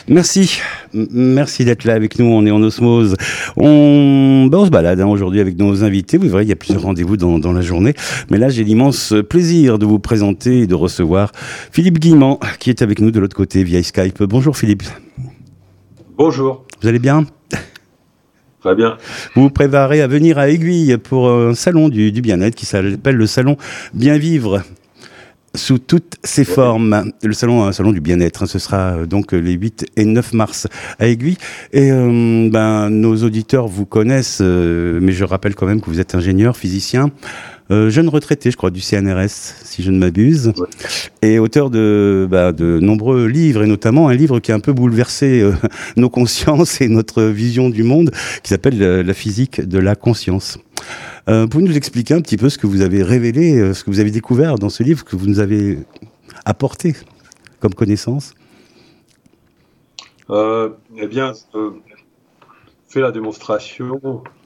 Merci d'être là avec nous. On est en osmose. On se balade aujourd'hui avec nos invités. Vous verrez, il y a plusieurs rendez-vous dans la journée. Mais là, j'ai l'immense plaisir de vous présenter et de recevoir Philippe Guillemant, qui est avec nous de l'autre côté via Skype. Bonjour Philippe. Bonjour. Vous allez bien ? Très bien. Vous vous préparez à venir à Aiguille pour un salon du bien-être qui s'appelle le salon Bien Vivre. Sous toutes ses formes. Le salon, un salon du bien-être, ce sera donc les 8 et 9 mars à Aiguille. Et nos auditeurs vous connaissent, mais je rappelle quand même que vous êtes ingénieur, physicien, jeune retraité, je crois, du CNRS, si je ne m'abuse, et auteur de nombreux livres, et notamment un livre qui a un peu bouleversé nos consciences et notre vision du monde, qui s'appelle La physique de la conscience. Pouvez-vous nous expliquer un petit peu ce que vous avez révélé, ce que vous avez découvert dans ce livre, que vous nous avez apporté comme connaissance ? Fait la démonstration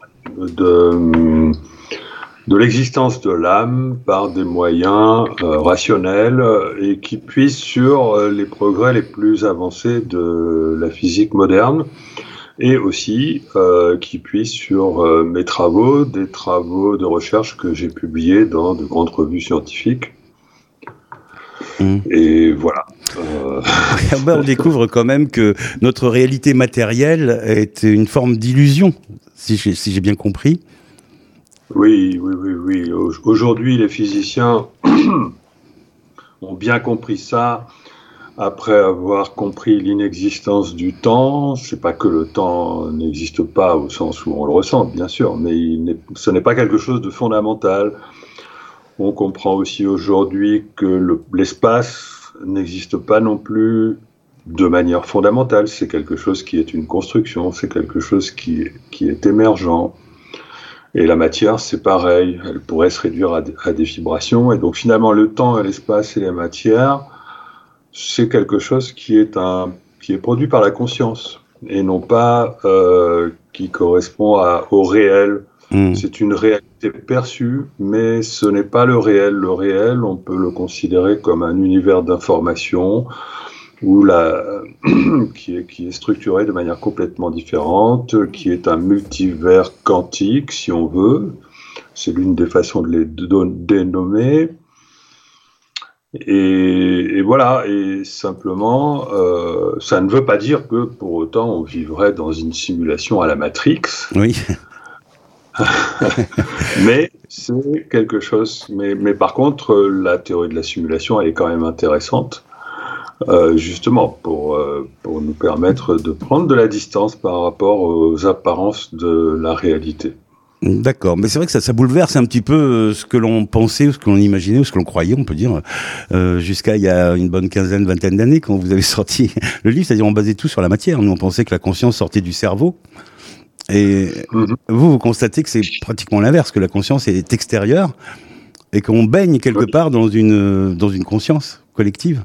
de l'existence de l'âme par des moyens rationnels et qui puissent sur les progrès les plus avancés de la physique moderne. Et aussi qui puisse sur mes travaux, des travaux de recherche que j'ai publiés dans de grandes revues scientifiques. Et voilà. On découvre quand même que notre réalité matérielle est une forme d'illusion, si j'ai bien compris. Oui. Aujourd'hui, les physiciens ont bien compris ça. Après avoir compris l'inexistence du temps, c'est pas que le temps n'existe pas au sens où on le ressent, bien sûr, mais ce n'est pas quelque chose de fondamental. On comprend aussi aujourd'hui que l'espace n'existe pas non plus de manière fondamentale. C'est quelque chose qui est une construction, c'est quelque chose qui est émergent. Et la matière, c'est pareil, elle pourrait se réduire à des vibrations. Et donc finalement, le temps et l'espace et la matière, c'est quelque chose qui est produit par la conscience et non pas qui correspond au réel. C'est une réalité perçue, mais ce n'est pas le réel. Le réel, on peut le considérer comme un univers d'information qui est structuré de manière complètement différente, qui est un multivers quantique, si on veut. C'est l'une des façons de les dénommer. Et voilà, et simplement, ça ne veut pas dire que pour autant on vivrait dans une simulation à la Matrix. Oui. Mais c'est quelque chose. Mais par contre, la théorie de la simulation, elle est quand même intéressante, justement pour nous permettre de prendre de la distance par rapport aux apparences de la réalité. D'accord, mais c'est vrai que ça bouleverse un petit peu ce que l'on pensait, ou ce que l'on imaginait, ou ce que l'on croyait, on peut dire, jusqu'à il y a une bonne vingtaine d'années, quand vous avez sorti le livre, c'est-à-dire on basait tout sur la matière. Nous, on pensait que la conscience sortait du cerveau, et vous constatez que c'est pratiquement l'inverse, que la conscience est extérieure, et qu'on baigne quelque part dans une conscience collective.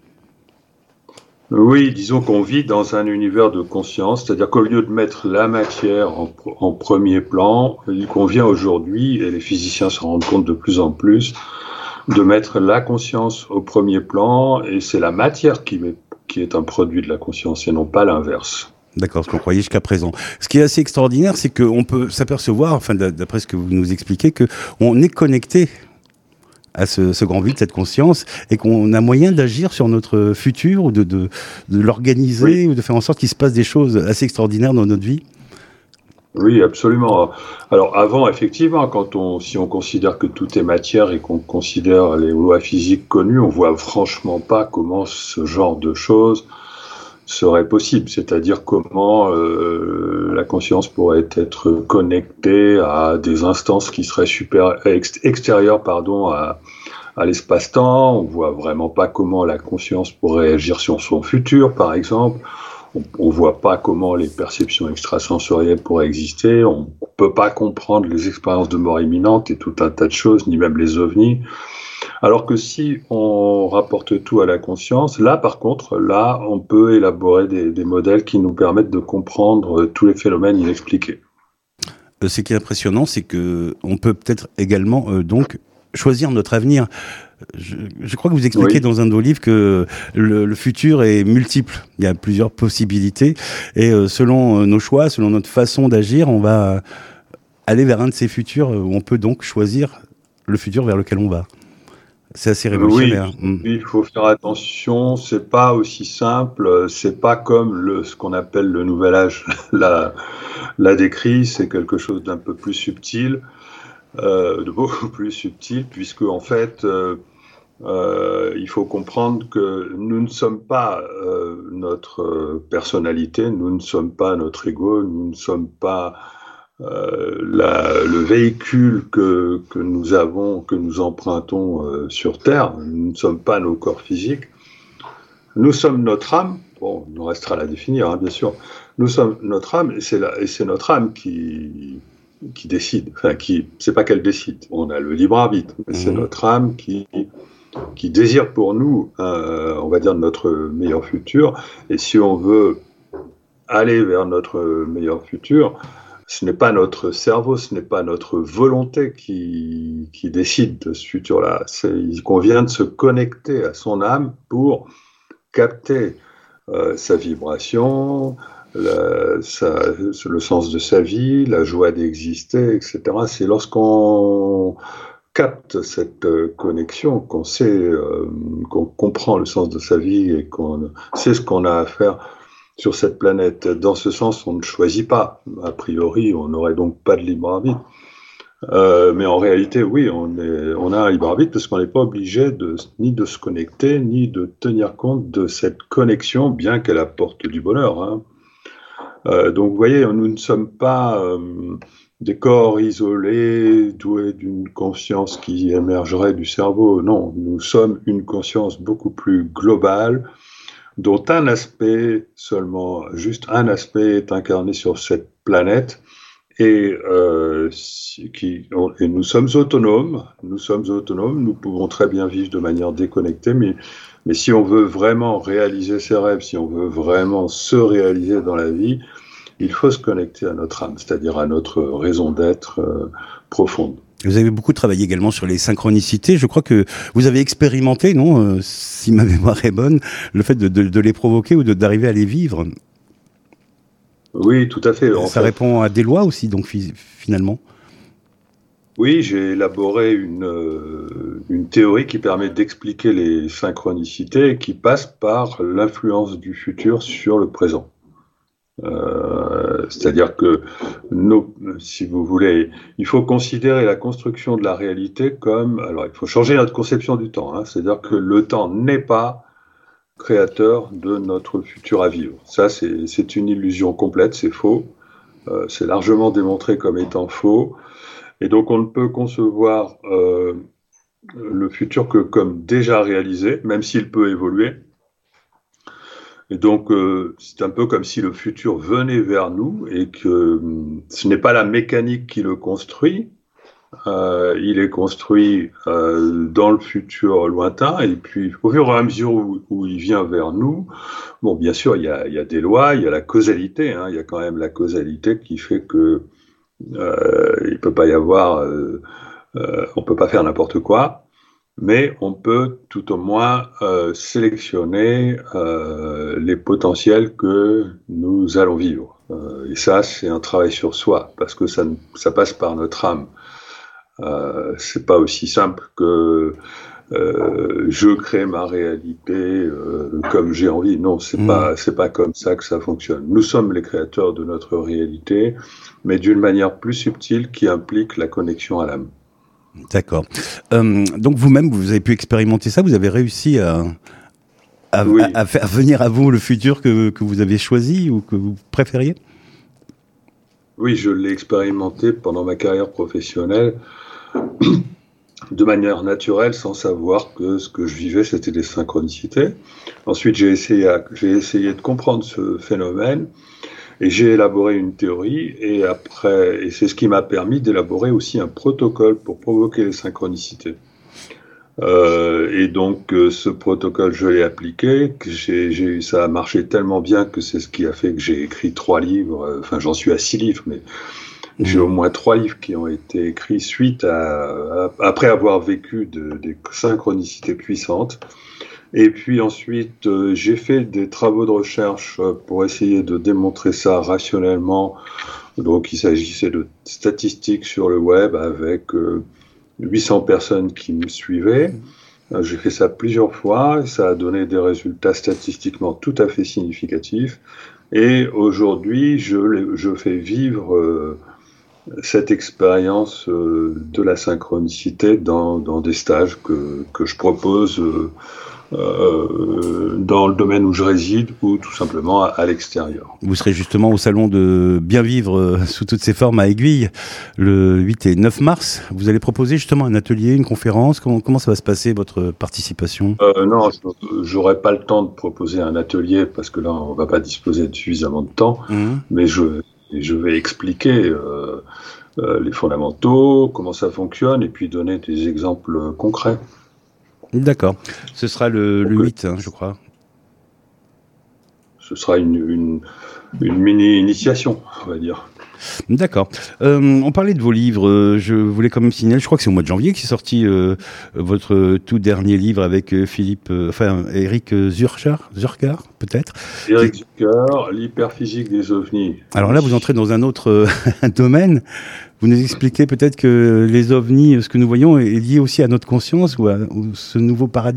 Oui, disons qu'on vit dans un univers de conscience, c'est-à-dire qu'au lieu de mettre la matière en premier plan, il convient aujourd'hui, et les physiciens se rendent compte de plus en plus, de mettre la conscience au premier plan, et c'est la matière qui est un produit de la conscience, et non pas l'inverse. D'accord, ce qu'on croyait jusqu'à présent. Ce qui est assez extraordinaire, c'est qu'on peut s'apercevoir, enfin d'après ce que vous nous expliquez, qu'on est connecté à ce grand vide, cette conscience, et qu'on a moyen d'agir sur notre futur, ou de l'organiser, ou de faire en sorte qu'il se passe des choses assez extraordinaires dans notre vie. Oui, absolument. Alors avant, effectivement, si on considère que tout est matière et qu'on considère les lois physiques connues, on voit franchement pas comment ce genre de choses serait possible. C'est-à-dire comment la conscience pourrait être connectée à des instances qui seraient extérieures, à l'espace-temps. On voit vraiment pas comment la conscience pourrait agir sur son futur, par exemple. On voit pas comment les perceptions extrasensorielles pourraient exister. On peut pas comprendre les expériences de mort imminente et tout un tas de choses, ni même les ovnis. Alors que si on rapporte tout à la conscience, là par contre, on peut élaborer des modèles qui nous permettent de comprendre tous les phénomènes inexpliqués. Ce qui est impressionnant, c'est que on peut peut-être également donc choisir notre avenir. Je crois que vous expliquez dans un de vos livres que le futur est multiple. Il y a plusieurs possibilités et selon nos choix, selon notre façon d'agir, on va aller vers un de ces futurs où on peut donc choisir le futur vers lequel on va. C'est assez révolutionnaire. Oui, il faut faire attention. C'est pas aussi simple. C'est pas comme ce qu'on appelle le nouvel âge l'a décrit. C'est quelque chose d'un peu plus subtil, de beaucoup plus subtil, puisque en fait, il faut comprendre que nous ne sommes pas notre personnalité, nous ne sommes pas notre ego, nous ne sommes pas le véhicule que nous avons, que nous empruntons sur Terre. Nous ne sommes pas nos corps physiques. Nous sommes notre âme. Bon, il nous restera à la définir, bien sûr. Nous sommes notre âme, et c'est notre âme qui décide. Enfin, c'est pas qu'elle décide. On a le libre arbitre, mais c'est notre âme qui désire pour nous, on va dire, notre meilleur futur. Et si on veut aller vers notre meilleur futur, ce n'est pas notre cerveau, ce n'est pas notre volonté qui décide de ce futur-là. Il convient de se connecter à son âme pour capter sa vibration, le sens de sa vie, la joie d'exister, etc. C'est lorsqu'on capte cette connexion qu'on sait, qu'on comprend le sens de sa vie et qu'on sait ce qu'on a à faire sur cette planète. Dans ce sens, on ne choisit pas. A priori, on n'aurait donc pas de libre arbitre. Mais en réalité, oui, on a un libre arbitre parce qu'on n'est pas obligé ni de se connecter, ni de tenir compte de cette connexion, bien qu'elle apporte du bonheur. Hein. Donc, vous voyez, nous ne sommes pas des corps isolés, doués d'une conscience qui émergerait du cerveau. Non, nous sommes une conscience beaucoup plus globale, dont un aspect seulement, juste un aspect est incarné sur cette planète, et nous sommes autonomes, nous pouvons très bien vivre de manière déconnectée, mais si on veut vraiment réaliser ses rêves, si on veut vraiment se réaliser dans la vie, il faut se connecter à notre âme, c'est-à-dire à notre raison d'être profonde. Vous avez beaucoup travaillé également sur les synchronicités. Je crois que vous avez expérimenté, non, si ma mémoire est bonne, le fait de les provoquer ou d'arriver à les vivre. Oui, tout à fait. Ça répond à des lois aussi, donc finalement. Oui, j'ai élaboré une théorie qui permet d'expliquer les synchronicités et qui passe par l'influence du futur sur le présent. C'est-à-dire que, si vous voulez, il faut considérer la construction de la réalité comme... Alors, il faut changer notre conception du temps. Hein, c'est-à-dire que le temps n'est pas créateur de notre futur à vivre. Ça, c'est une illusion complète, c'est faux. C'est largement démontré comme étant faux. Et donc, on ne peut concevoir le futur que comme déjà réalisé, même s'il peut évoluer. Et donc, c'est un peu comme si le futur venait vers nous et que ce n'est pas la mécanique qui le construit. Il est construit dans le futur lointain et puis au fur et à mesure où il vient vers nous, bon, bien sûr, il y a des lois, il y a la causalité, hein, il y a quand même la causalité qui fait que il peut pas y avoir, on peut pas faire n'importe quoi. Mais on peut tout au moins sélectionner les potentiels que nous allons vivre. Et ça, c'est un travail sur soi, parce que ça passe par notre âme. C'est pas aussi simple que je crée ma réalité comme j'ai envie. Non, c'est pas comme ça que ça fonctionne. Nous sommes les créateurs de notre réalité, mais d'une manière plus subtile qui implique la connexion à l'âme. D'accord. Donc vous-même, vous avez pu expérimenter ça, vous avez réussi à faire venir à vous le futur que vous avez choisi ou que vous préfériez ? Oui, je l'ai expérimenté pendant ma carrière professionnelle de manière naturelle, sans savoir que ce que je vivais, c'était des synchronicités. Ensuite, j'ai essayé de comprendre ce phénomène. Et j'ai élaboré une théorie, et c'est ce qui m'a permis d'élaborer aussi un protocole pour provoquer les synchronicités. Et donc, ce protocole, je l'ai appliqué, ça a marché tellement bien que c'est ce qui a fait que j'ai écrit 3 livres, enfin, j'en suis à 6 livres, mais J'ai au moins 3 livres qui ont été écrits après avoir vécu des synchronicités puissantes. Et puis ensuite, j'ai fait des travaux de recherche pour essayer de démontrer ça rationnellement. Donc, il s'agissait de statistiques sur le web avec 800 personnes qui me suivaient. J'ai fait ça plusieurs fois et ça a donné des résultats statistiquement tout à fait significatifs. Et aujourd'hui, je fais vivre cette expérience de la synchronicité dans des stages que je propose dans le domaine où je réside ou tout simplement à l'extérieur. Vous serez justement au salon de Bien Vivre sous toutes ses formes à Aiguille le 8 et 9 mars. Vous allez proposer justement un atelier, une conférence. Comment ça va se passer, votre participation ? Non, j'aurai pas le temps de proposer un atelier parce que là, on va pas disposer de suffisamment de temps. Mais je vais expliquer les fondamentaux, comment ça fonctionne et puis donner des exemples concrets. D'accord. Ce sera le 8, je crois. Ce sera une mini-initiation, on va dire. D'accord. On parlait de vos livres. Je voulais quand même signaler, je crois que c'est au mois de janvier qu'est sorti votre tout dernier livre avec Eric Zurcher, peut-être. Eric Zurcher, l'hyperphysique des ovnis. Alors là, vous entrez dans un autre domaine. Vous nous expliquez peut-être que les ovnis, ce que nous voyons, est lié aussi à notre conscience ou ce nouveau paradigme ?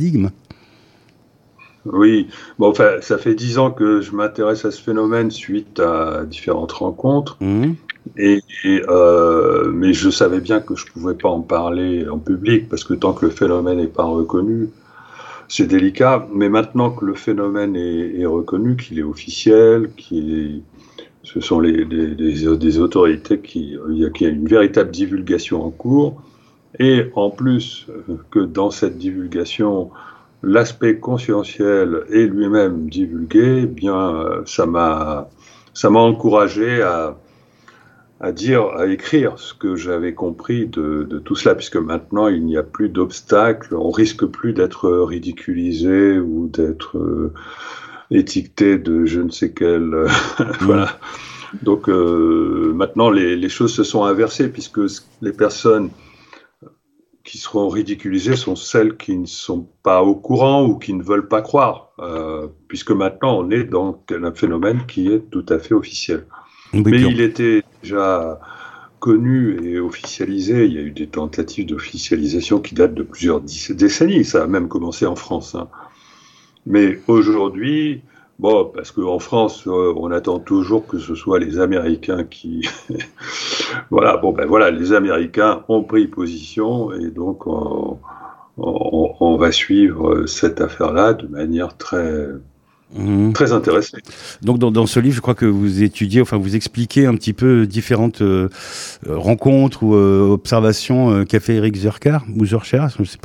Oui, bon, enfin, ça fait 10 ans que je m'intéresse à ce phénomène suite à différentes rencontres, mais je savais bien que je pouvais pas en parler en public parce que tant que le phénomène n'est pas reconnu, c'est délicat. Mais maintenant que le phénomène est reconnu, qu'il est officiel, ce sont des autorités il y a une véritable divulgation en cours, et en plus que dans cette divulgation l'aspect conscientiel est lui-même divulgué, bien ça m'a encouragé à écrire ce que j'avais compris de tout cela, puisque maintenant il n'y a plus d'obstacles, on risque plus d'être ridiculisé ou d'être étiqueté de je ne sais quel voilà. Donc maintenant les choses se sont inversées, puisque les personnes qui seront ridiculisées sont celles qui ne sont pas au courant ou qui ne veulent pas croire, puisque maintenant on est dans un phénomène qui est tout à fait officiel. Oui, mais il était déjà connu et officialisé. Il y a eu des tentatives d'officialisation qui datent de plusieurs décennies. Ça a même commencé en France. Mais aujourd'hui, bon, parce qu'en France, on attend toujours que ce soit les Américains qui... voilà, bon, ben voilà, les Américains ont pris position et donc on va suivre cette affaire-là de manière très intéressée. Donc dans ce livre, je crois que vous étudiez, enfin vous expliquez un petit peu différentes rencontres ou observations qu'a fait Eric Zurcher, je ne sais pas.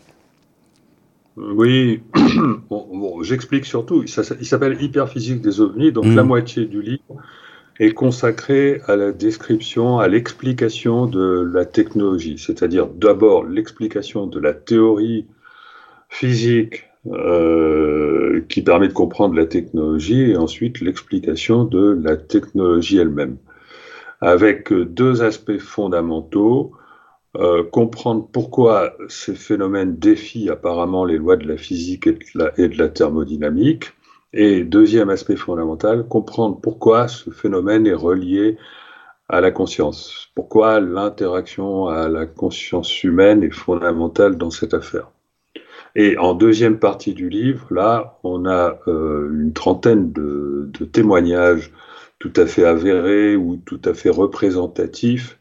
Oui, bon, j'explique surtout, il s'appelle Hyperphysique des ovnis, donc la moitié du livre est consacrée à la description, à l'explication de la technologie, c'est-à-dire d'abord l'explication de la théorie physique qui permet de comprendre la technologie, et ensuite l'explication de la technologie elle-même, avec deux aspects fondamentaux. Comprendre pourquoi ces phénomènes défient apparemment les lois de la physique et de la thermodynamique. Et deuxième aspect fondamental, comprendre pourquoi ce phénomène est relié à la conscience. Pourquoi l'interaction à la conscience humaine est fondamentale dans cette affaire. Et en deuxième partie du livre, là, on a une trentaine de témoignages tout à fait avérés ou tout à fait représentatifs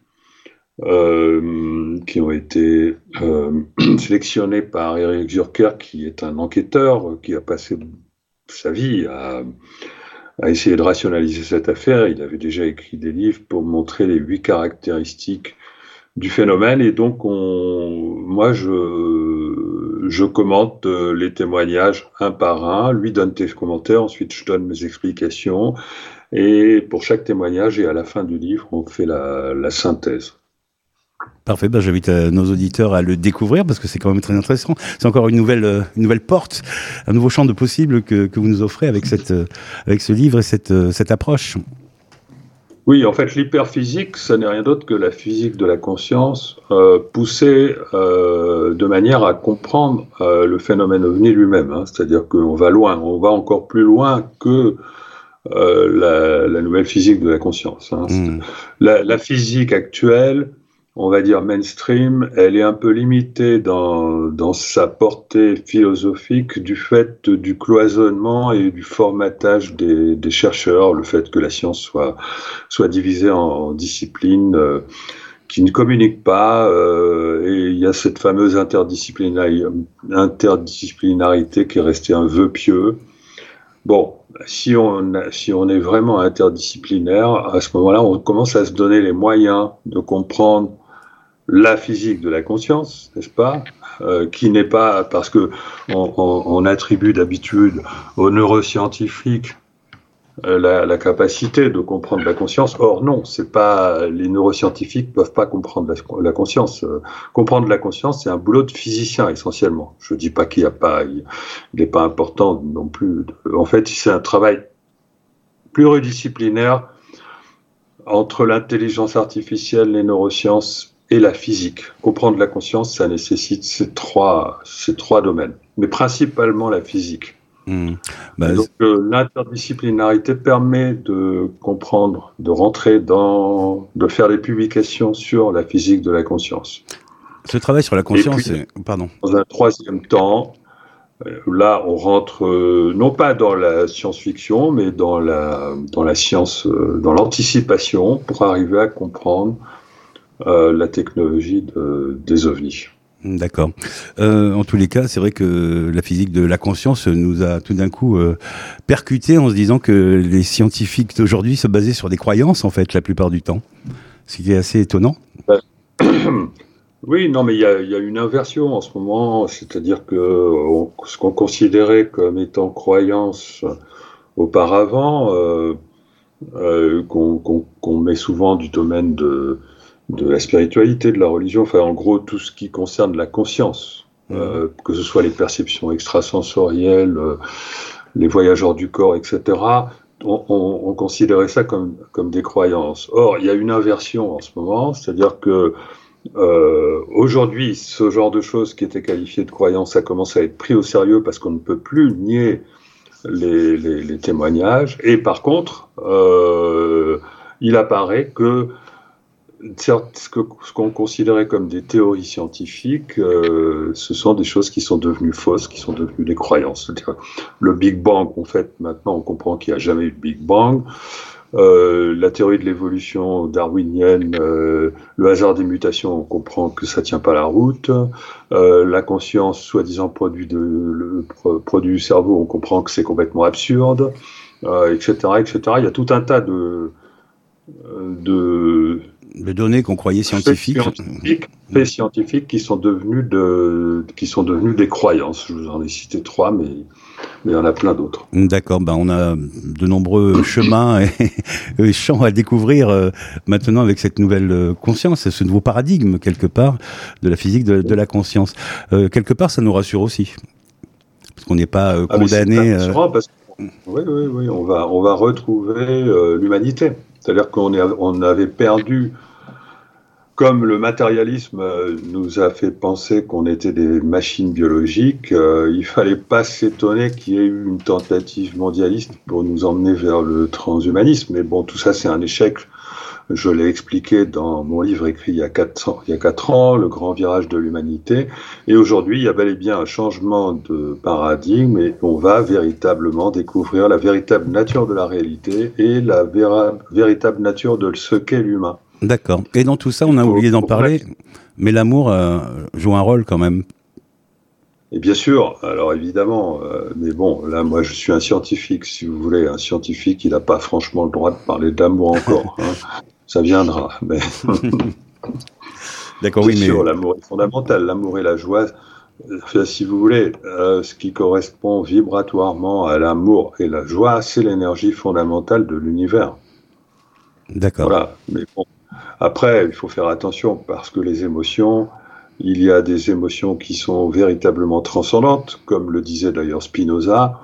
qui ont été sélectionnés par Eric Zurcher, qui est un enquêteur qui a passé sa vie à essayer de rationaliser cette affaire. Il avait déjà écrit des livres pour montrer les 8 caractéristiques du phénomène, et donc moi je commente les témoignages un par un, lui donne ses commentaires, ensuite je donne mes explications, et pour chaque témoignage et à la fin du livre, on fait la synthèse. Parfait, j'invite nos auditeurs à le découvrir parce que c'est quand même très intéressant. C'est encore une nouvelle porte, un nouveau champ de possibles que vous nous offrez avec ce livre et cette approche. Oui, en fait, l'hyperphysique, ça n'est rien d'autre que la physique de la conscience poussée de manière à comprendre le phénomène ovni lui-même. Hein. C'est-à-dire qu'on va loin, on va encore plus loin que la nouvelle physique de la conscience. Hein. La physique actuelle, on va dire mainstream, elle est un peu limitée dans sa portée philosophique du fait du cloisonnement et du formatage des chercheurs, le fait que la science soit divisée en disciplines qui ne communiquent pas, et il y a cette fameuse interdisciplinarité qui est restée un vœu pieux. Bon, si on est vraiment interdisciplinaire, à ce moment-là, on commence à se donner les moyens de comprendre la physique de la conscience, n'est-ce pas, qui n'est pas, parce que on attribue d'habitude aux neuroscientifiques la capacité de comprendre la conscience. Or non, c'est pas, les neuroscientifiques peuvent pas comprendre la conscience. Comprendre la conscience, c'est un boulot de physicien essentiellement. Je dis pas qu'il n'est pas important non plus. En fait, c'est un travail pluridisciplinaire entre l'intelligence artificielle, les neurosciences et la physique. Comprendre la conscience, ça nécessite ces trois domaines, mais principalement la physique. Donc l'interdisciplinarité permet de comprendre, de rentrer de faire des publications sur la physique de la conscience. Ce travail sur la conscience, puis, dans un troisième temps, là on rentre non pas dans la science-fiction, mais dans la science, dans l'anticipation, pour arriver à comprendre la technologie des ovnis. D'accord. En tous les cas, c'est vrai que la physique de la conscience nous a tout d'un coup percuté en se disant que les scientifiques d'aujourd'hui se basaient sur des croyances, en fait, la plupart du temps. Ce qui est assez étonnant. Oui, non, mais il y a une inversion en ce moment, c'est-à-dire que ce qu'on considérait comme étant croyance auparavant, qu'on met souvent du domaine de la spiritualité, de la religion, enfin en gros tout ce qui concerne la conscience, que ce soit les perceptions extrasensorielles, les voyages hors du corps, etc. On considérait ça comme des croyances. Or, il y a une inversion en ce moment, c'est-à-dire que aujourd'hui, ce genre de choses qui étaient qualifiées de croyances, ça commence à être pris au sérieux parce qu'on ne peut plus nier les témoignages. Et par contre, il apparaît que ce qu'on considérait comme des théories scientifiques, ce sont des choses qui sont devenues fausses, qui sont devenues des croyances. C'est-à-dire, le Big Bang, en fait, maintenant on comprend qu'il n'y a jamais eu de Big Bang. La théorie de l'évolution darwinienne, le hasard des mutations, on comprend que ça tient pas la route. La conscience, soi-disant produit du cerveau, on comprend que c'est complètement absurde, etc., etc. Il y a tout un tas de données qu'on croyait scientifiques, faits scientifiques qui sont devenus des croyances. Je vous en ai cité 3, mais il y en a plein d'autres. D'accord, on a de nombreux chemins et champs à découvrir maintenant avec cette nouvelle conscience, ce nouveau paradigme quelque part de la physique de la conscience. Quelque part, ça nous rassure aussi, parce qu'on n'est pas condamné. Parce que, oui, on va retrouver l'humanité. C'est-à-dire qu'on avait perdu, comme le matérialisme nous a fait penser qu'on était des machines biologiques, il fallait pas s'étonner qu'il y ait eu une tentative mondialiste pour nous emmener vers le transhumanisme. Mais bon, tout ça, c'est un échec. Je l'ai expliqué dans mon livre écrit il y a 4 ans, Le grand virage de l'humanité. Et aujourd'hui, il y a bel et bien un changement de paradigme et on va véritablement découvrir la véritable nature de la réalité et la véritable nature de ce qu'est l'humain. D'accord. Et dans tout ça, on a oublié d'en parler, mais l'amour joue un rôle quand même. Et bien sûr, alors évidemment, mais bon, là, moi, je suis un scientifique, si vous voulez. Un scientifique, il n'a pas franchement le droit de parler d'amour encore. Ça viendra, mais... D'accord, oui, mais... Bien sûr, l'amour est fondamental. L'amour et la joie, si vous voulez, ce qui correspond vibratoirement à l'amour et la joie, c'est l'énergie fondamentale de l'univers. D'accord. Voilà, mais bon. Après, il faut faire attention, parce que les émotions... Il y a des émotions qui sont véritablement transcendantes, comme le disait d'ailleurs Spinoza,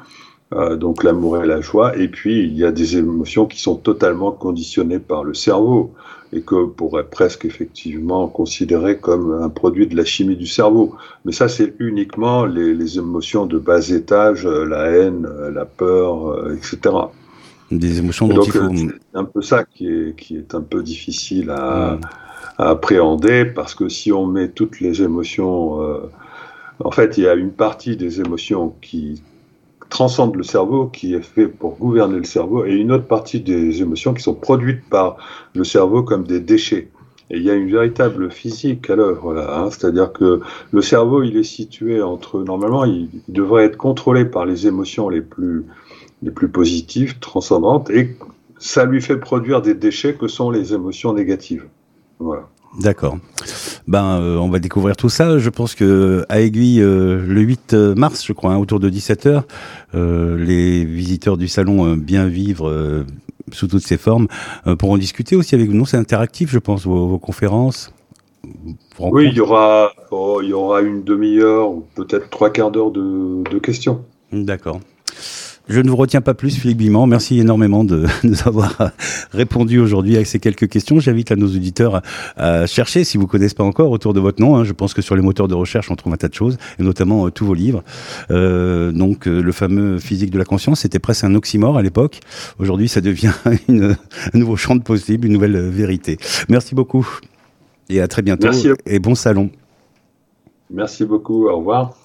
donc l'amour et la joie, et puis il y a des émotions qui sont totalement conditionnées par le cerveau et que pourrait presque effectivement considérer comme un produit de la chimie du cerveau. Mais ça, c'est uniquement les émotions de bas étage, la haine, la peur, etc. Des émotions Et dont il donc, faut... c'est un peu ça qui est un peu difficile à appréhender, parce que si on met toutes les émotions... en fait, il y a une partie des émotions qui transcende le cerveau, qui est fait pour gouverner le cerveau, et une autre partie des émotions qui sont produites par le cerveau comme des déchets. Et il y a une véritable physique à l'œuvre là, hein, c'est-à-dire que le cerveau, il est situé entre, normalement, il devrait être contrôlé par les émotions les plus positives, transcendantes, et ça lui fait produire des déchets que sont les émotions négatives. Voilà. D'accord. On va découvrir tout ça. Je pense que à Aiguille, le 8 mars, je crois, autour de 17h, les visiteurs du salon Bien Vivre sous toutes ses formes pourront discuter aussi avec nous. C'est interactif, je pense, vos conférences. Oui, il y aura une demi-heure ou peut-être 3/4 d'heure de questions. D'accord. Je ne vous retiens pas plus, Philippe Bimand. Merci énormément de nous avoir répondu aujourd'hui avec ces quelques questions. J'invite à nos auditeurs à chercher, si vous ne connaissez pas encore, autour de votre nom. Je pense que sur les moteurs de recherche, on trouve un tas de choses, et notamment tous vos livres. Le fameux Physique de la conscience, c'était presque un oxymore à l'époque. Aujourd'hui, ça devient un nouveau champ de possible, une nouvelle vérité. Merci beaucoup et à très bientôt. Merci. Et bon salon. Merci beaucoup. Au revoir.